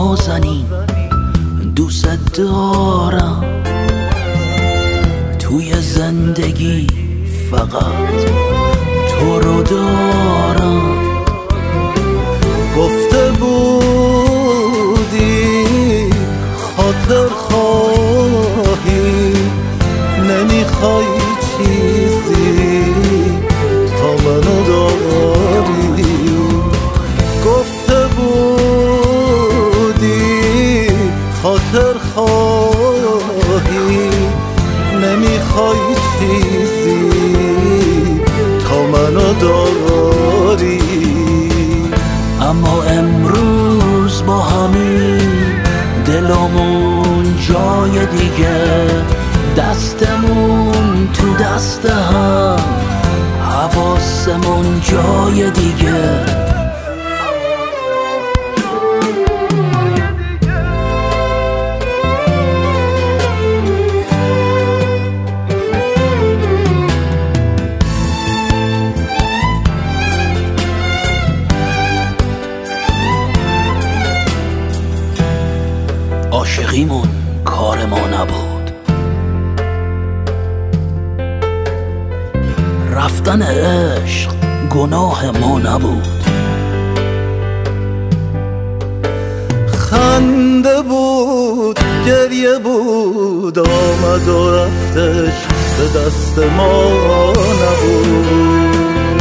نازنین دوست دارم، توی زندگی فقط تو رو دارم. گفته بودی خاطر خواهی، نمیخوای چیزی تا منو داری. گفته بودی خاطر خواهی، نمیخوای چیزی تا منو داری. اما امروز با همین دلمون جای دیگه، دستمون تو دست هم، حواسمون جای دیگه. عاشقیمون کار ما نبود، رفتن عشق گناه ما نبود. خنده بود، گریه بود، آمد و رفتش به دست ما نبود.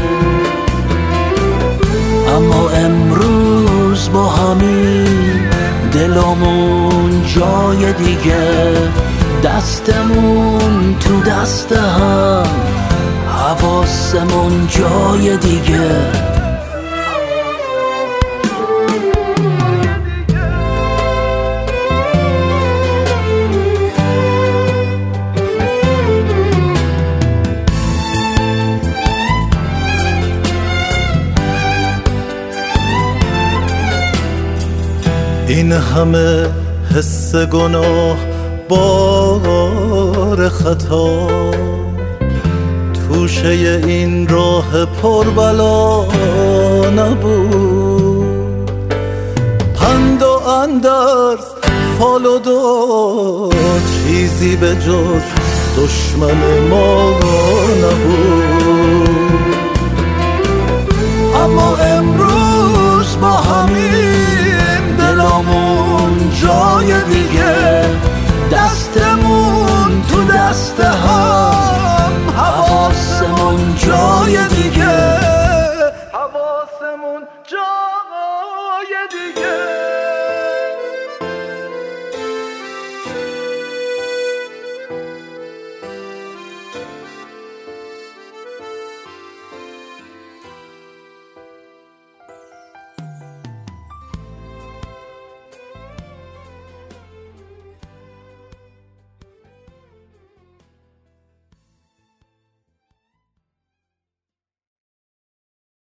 اما امروز با همین دلمون جای دیگه، دستمون تو دست هم، حواسمون جای دیگه. این همه حس گناه، بار خطا، توشه این راه پر بلا نبود. پند و اندرز، فال و داد، چیزی به جز دشمن ما نبود. اما امروز با همین دلمون جای دیگه، دستمون تو دست هم، حواسمون جای دیگه.